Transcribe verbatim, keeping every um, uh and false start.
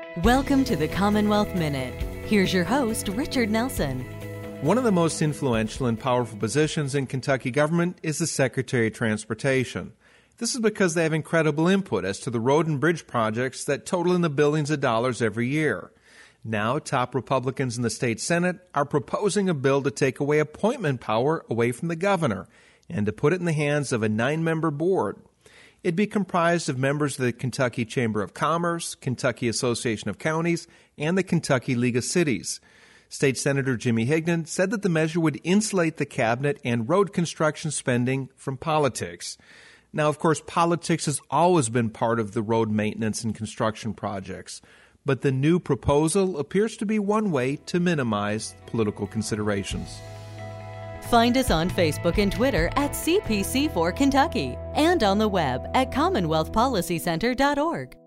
Welcome to the Commonwealth Minute. Here's your host, Richard Nelson. One of the most influential and powerful positions in Kentucky government is the Secretary of Transportation. This is because they have incredible input as to the road and bridge projects that total in the billions of dollars every year. Now, top Republicans in the state Senate are proposing a bill to take away appointment power away from the governor and to put it in the hands of a nine-member board. It'd be comprised of members of the Kentucky Chamber of Commerce, Kentucky Association of Counties, and the Kentucky League of Cities. State Senator Jimmy Higdon said that the measure would insulate the cabinet and road construction spending from politics. Now, of course, politics has always been part of the road maintenance and construction projects, but the new proposal appears to be one way to minimize political considerations. Find us on Facebook and Twitter at C P C four Kentucky and on the web at commonwealth policy center dot org.